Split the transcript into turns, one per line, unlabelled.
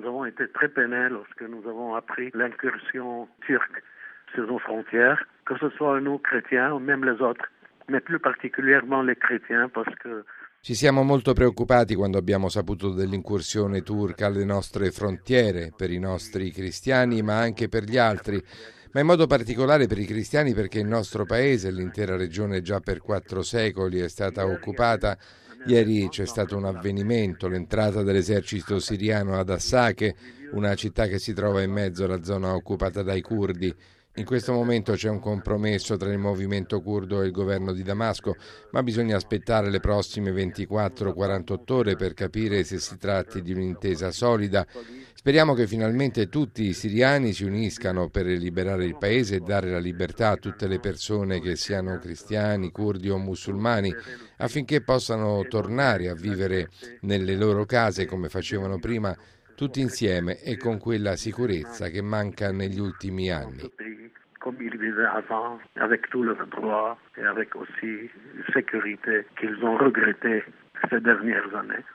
nous avons été très peinés lorsque nous avons appris l'incursion turque sur nos frontières, que ce soit nous chrétiens ou même les autres, mais plus particulièrement les chrétiens parce que
Ci siamo molto preoccupati quando abbiamo saputo dell'incursione turca alle nostre frontiere, per i nostri cristiani ma anche per gli altri, ma in modo particolare per i cristiani perché il nostro paese, l'intera regione già per 4 secoli è stata occupata. Ieri c'è stato un avvenimento, l'entrata dell'esercito siriano ad Assake, una città che si trova in mezzo alla zona occupata dai curdi. In questo momento c'è un compromesso tra il movimento curdo e il governo di Damasco, ma bisogna aspettare le prossime 24-48 ore per capire se si tratti di un'intesa solida. Speriamo che finalmente tutti i siriani si uniscano per liberare il paese e dare la libertà a tutte le persone, che siano cristiani, curdi o musulmani, affinché possano tornare a vivere nelle loro case come facevano prima, tutti insieme e con quella sicurezza che manca negli ultimi anni.
Comme ils vivaient avant, avec tous leurs droits et avec aussi la sécurité qu'ils ont regretté ces dernières années.